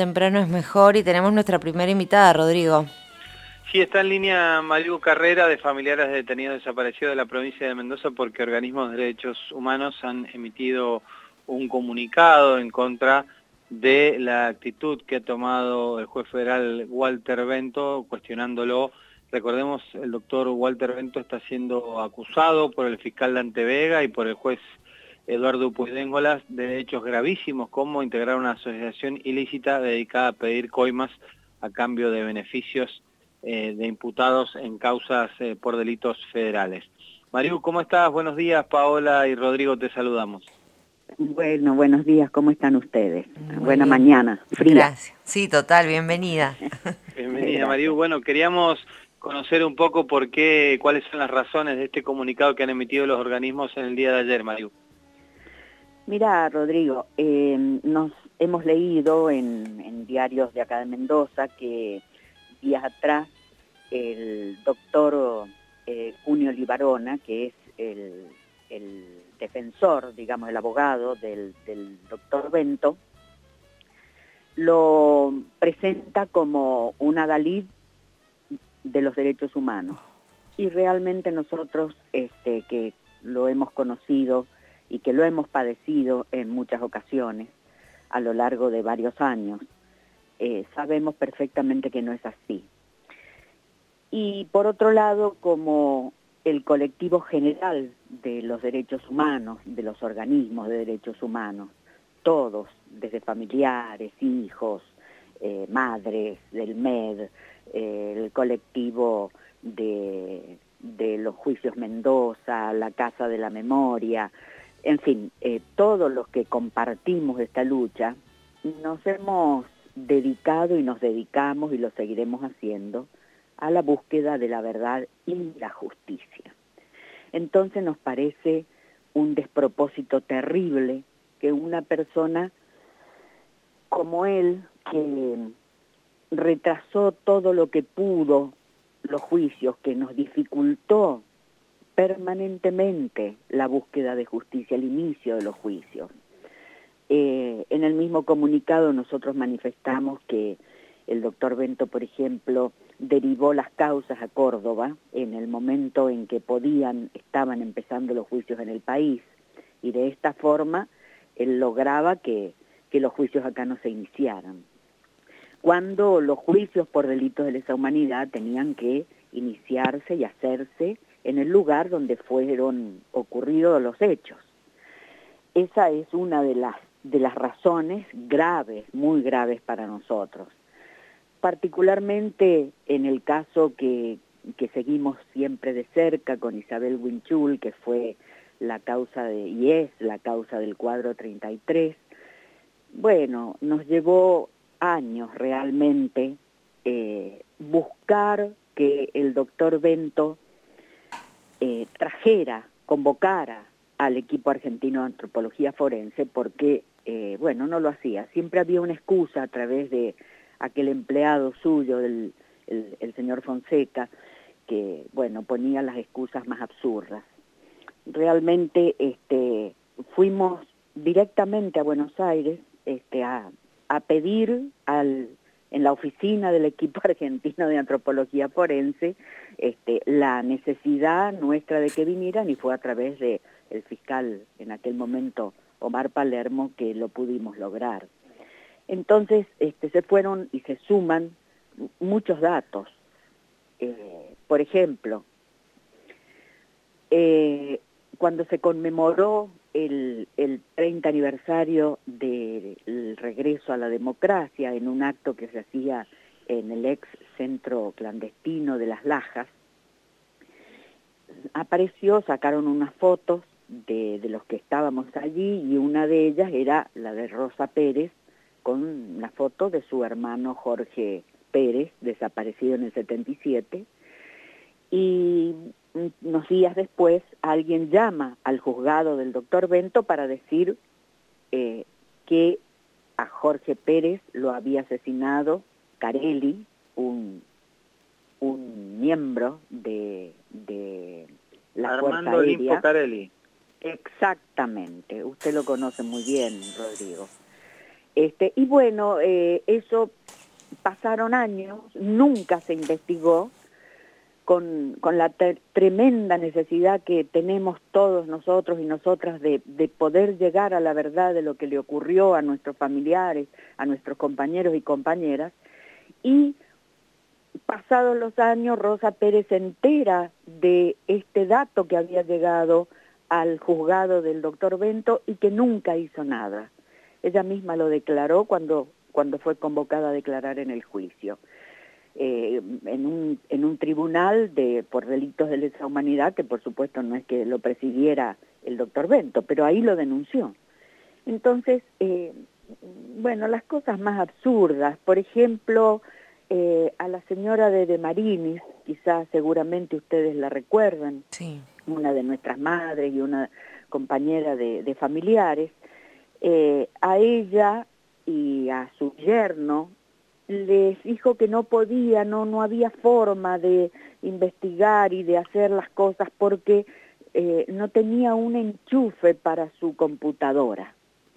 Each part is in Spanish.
temprano es mejor y tenemos nuestra primera invitada, Rodrigo. Sí, está en línea Mariu Carrera, de familiares de detenidos desaparecidos de la provincia de Mendoza, porque organismos de derechos humanos han emitido un comunicado en contra de la actitud que ha tomado el juez federal Walter Bento, cuestionándolo. Recordemos, el doctor Walter Bento está siendo acusado por el fiscal Dante Vega y por el juez Eduardo Puydéngolas de hechos gravísimos, como integrar una asociación ilícita dedicada a pedir coimas a cambio de beneficios de imputados en causas por delitos federales. Mariu, ¿cómo estás? Buenos días. Paola y Rodrigo te saludamos. Bueno, buenos días, ¿cómo están ustedes? Muy Buena bien. mañana, fría. Gracias. Sí, total, bienvenida. Bienvenida, Mariu. Bueno, queríamos conocer un poco cuáles son las razones de este comunicado que han emitido los organismos en el día de ayer, Mariu. Mira, Rodrigo, nos hemos leído en diarios de acá de Mendoza que días atrás el doctor Cunio Libarona, que es el defensor, digamos, el abogado del doctor Bento, lo presenta como un adalid de los derechos humanos. Y realmente nosotros, que lo hemos conocido y que lo hemos padecido en muchas ocasiones a lo largo de varios años, sabemos perfectamente que no es así. Y por otro lado, como el colectivo general de los derechos humanos, de los organismos de derechos humanos, todos, desde familiares, hijos, madres, del MED, el colectivo de los juicios Mendoza, la Casa de la Memoria, en fin, todos los que compartimos esta lucha, nos hemos dedicado y nos dedicamos y lo seguiremos haciendo a la búsqueda de la verdad y la justicia. Entonces nos parece un despropósito terrible que una persona como él, que retrasó todo lo que pudo los juicios, que nos dificultó permanentemente la búsqueda de justicia, el inicio de los juicios. En el mismo comunicado nosotros manifestamos que el doctor Bento, por ejemplo, derivó las causas a Córdoba en el momento en que estaban empezando los juicios en el país, y de esta forma él lograba que los juicios acá no se iniciaran, cuando los juicios por delitos de lesa humanidad tenían que iniciarse y hacerse en el lugar donde fueron ocurridos los hechos. Esa es una de las razones graves, muy graves para nosotros. Particularmente en el caso que seguimos siempre de cerca con Isabel Winchul, que fue la causa y es la causa del cuadro 33, bueno, nos llevó años realmente buscar que el doctor Bento convocara al equipo argentino de antropología forense, porque, bueno, no lo hacía. Siempre había una excusa a través de aquel empleado suyo, el señor Fonseca, que, bueno, ponía las excusas más absurdas. Realmente fuimos directamente a Buenos Aires a pedir en la oficina del equipo argentino de antropología forense la necesidad nuestra de que vinieran, y fue a través del fiscal en aquel momento, Omar Palermo, que lo pudimos lograr. Entonces se fueron y se suman muchos datos. Por ejemplo, cuando se conmemoró el 30 aniversario del regreso a la democracia en un acto que se hacía en el ex centro clandestino de Las Lajas, sacaron unas fotos de los que estábamos allí, y una de ellas era la de Rosa Pérez, con la foto de su hermano Jorge Pérez, desaparecido en el 77, y unos días después alguien llama al juzgado del doctor Bento para decir que a Jorge Pérez lo había asesinado Carelli, un miembro de la Fuerza Armando Aérea. Olimpo Carelli. Exactamente, usted lo conoce muy bien, Rodrigo. Y bueno, eso pasaron años, nunca se investigó con la tremenda necesidad que tenemos todos nosotros y nosotras de poder llegar a la verdad de lo que le ocurrió a nuestros familiares, a nuestros compañeros y compañeras. Y pasados los años, Rosa Pérez se entera de este dato que había llegado al juzgado del doctor Bento y que nunca hizo nada. Ella misma lo declaró cuando fue convocada a declarar en el juicio. En un tribunal por delitos de lesa humanidad, que por supuesto no es que lo presidiera el doctor Bento, pero ahí lo denunció. Entonces, bueno, las cosas más absurdas, por ejemplo, a la señora de Marinis, quizás seguramente ustedes la recuerdan, Sí. una de nuestras madres y una compañera de familiares, a ella y a su yerno les dijo que no podía, no había forma de investigar y de hacer las cosas porque no tenía un enchufe para su computadora.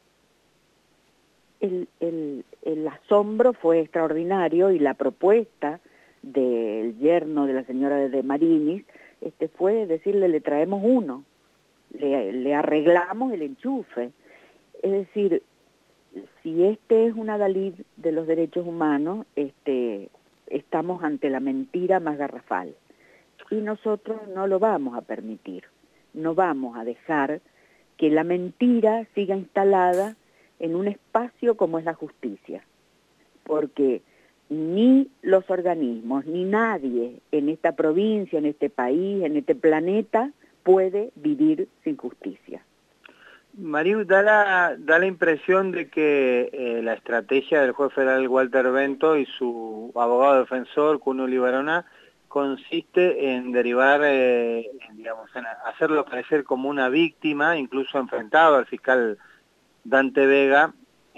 El asombro fue extraordinario y la propuesta del yerno de la señora de Marinis fue decirle, le traemos uno, le arreglamos el enchufe. Es decir, si es un adalid de los derechos humanos, estamos ante la mentira más garrafal. Y nosotros no lo vamos a permitir. No vamos a dejar que la mentira siga instalada en un espacio como es la justicia. Porque ni los organismos, ni nadie en esta provincia, en este país, en este planeta, puede vivir sin justicia. Mariu, da la impresión de que la estrategia del juez federal Walter Bento y su abogado defensor, Cuno Libarona, consiste en derivar, digamos, en hacerlo parecer como una víctima, incluso enfrentado al fiscal Dante Vega,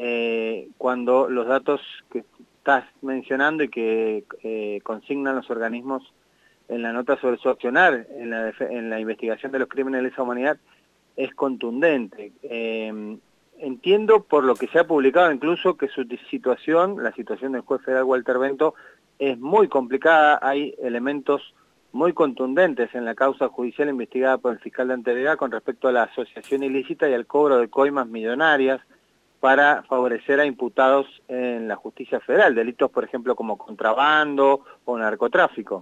cuando los datos que estás mencionando y que consignan los organismos en la nota sobre su accionar en la investigación de los crímenes de lesa humanidad es contundente. Entiendo por lo que se ha publicado incluso que su situación, la situación del juez federal Walter Bento, es muy complicada. Hay elementos muy contundentes en la causa judicial investigada por el fiscal Dante Vega con respecto a la asociación ilícita y al cobro de coimas millonarias para favorecer a imputados en la justicia federal, delitos por ejemplo como contrabando o narcotráfico.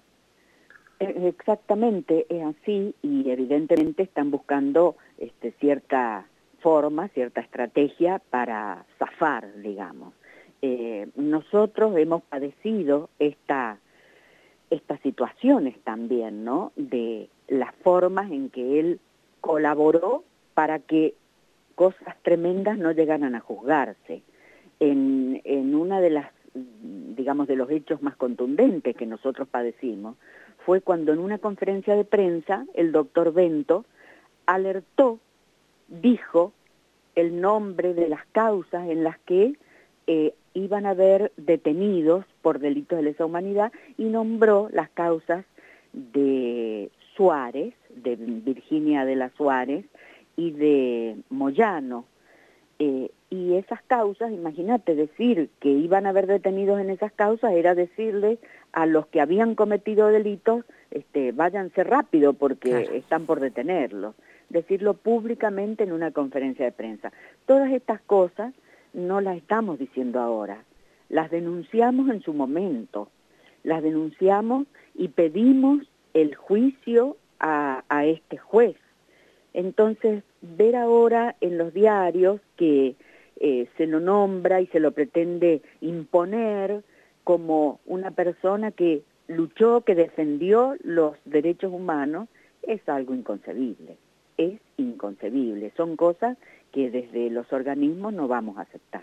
Exactamente, es así, y evidentemente están buscando cierta forma, cierta estrategia para zafar, digamos. Nosotros hemos padecido estas situaciones también, ¿no? De las formas en que él colaboró para que cosas tremendas no llegaran a juzgarse. En una de las, digamos, de los hechos más contundentes que nosotros padecimos, fue cuando en una conferencia de prensa el doctor Bento alertó, dijo el nombre de las causas en las que iban a haber detenidos por delitos de lesa humanidad y nombró las causas de Suárez, de Virginia de la Suárez y de Moyano. Y esas causas, imagínate, decir que iban a haber detenidos en esas causas era decirle a los que habían cometido delitos, váyanse rápido porque claro, están por detenerlos. Decirlo públicamente en una conferencia de prensa. Todas estas cosas no las estamos diciendo ahora, las denunciamos en su momento, las denunciamos y pedimos el juicio a este juez. Entonces, ver ahora en los diarios que se lo nombra y se lo pretende imponer como una persona que luchó, que defendió los derechos humanos, es algo inconcebible. Es inconcebible. Son cosas que desde los organismos no vamos a aceptar.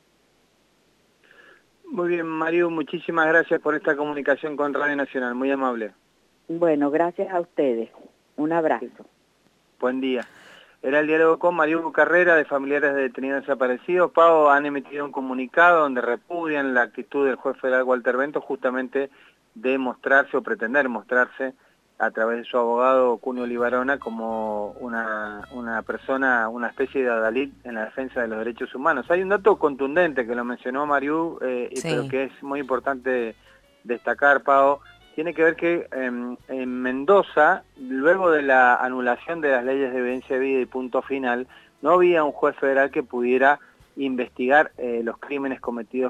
Muy bien, Mariu, muchísimas gracias por esta comunicación con Radio Nacional, muy amable. Bueno, gracias a ustedes. Un abrazo. Buen día. Era el diálogo con Mariu Carrera, de familiares de detenidos desaparecidos. Pau, han emitido un comunicado donde repudian la actitud del juez federal Walter Bento justamente de mostrarse o pretender mostrarse a través de su abogado Cunio Libarona como una persona, una especie de adalid en la defensa de los derechos humanos. Hay un dato contundente que lo mencionó Mariú, pero que es muy importante destacar, Pao. Tiene que ver que en Mendoza, luego de la anulación de las leyes de evidencia de vida y punto final, no había un juez federal que pudiera investigar los crímenes cometidos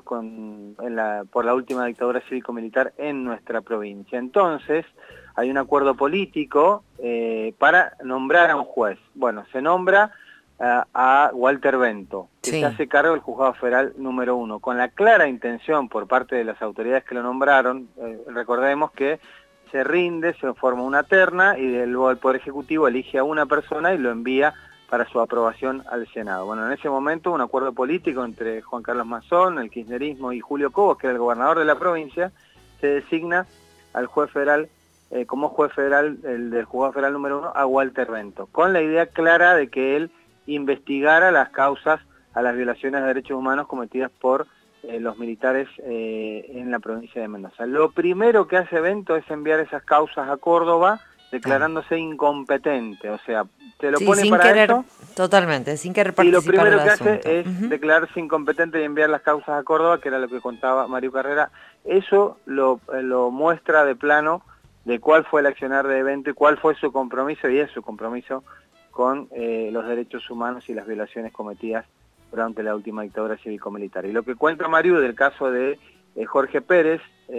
por la última dictadura cívico-militar en nuestra provincia. Entonces, hay un acuerdo político para nombrar a un juez. Bueno, se nombra a Walter Bento, que se hace cargo del Juzgado Federal número 1, con la clara intención por parte de las autoridades que lo nombraron. Recordemos que se rinde, se forma una terna y luego el Poder Ejecutivo elige a una persona y lo envía para su aprobación al Senado. Bueno, en ese momento un acuerdo político entre Juan Carlos Mazón, el kirchnerismo y Julio Cobos, que era el gobernador de la provincia, se designa al juez federal, como juez federal, el del Juzgado Federal número 1, a Walter Bento, con la idea clara de que él investigara las causas a las violaciones de derechos humanos cometidas por los militares en la provincia de Mendoza. Lo primero que hace Bento es enviar esas causas a Córdoba, declarándose incompetente, o sea, te lo pone sin para querer, eso. Totalmente, sin querer participar. Y lo primero que hace asunto es declararse incompetente y enviar las causas a Córdoba, que era lo que contaba Mariú Carrera. Eso lo muestra de plano de cuál fue el accionar de Bento y cuál fue su compromiso, y es su compromiso con los derechos humanos y las violaciones cometidas durante la última dictadura cívico-militar. Y lo que cuenta Mariú del caso de Jorge Pérez,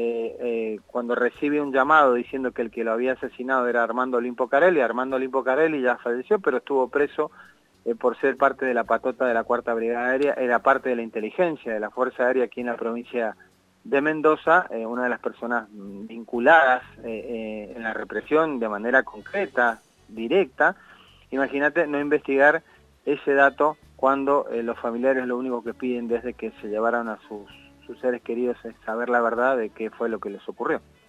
cuando recibe un llamado diciendo que el que lo había asesinado era Armando Olimpo Carelli. Armando Olimpo Carelli ya falleció, pero estuvo preso por ser parte de la patota de la 4ª Brigada Aérea, era parte de la inteligencia de la Fuerza Aérea aquí en la provincia de Mendoza, una de las personas vinculadas en la represión de manera concreta, directa. Imagínate no investigar ese dato cuando los familiares lo único que piden desde que se llevaron a sus seres queridos es saber la verdad de qué fue lo que les ocurrió.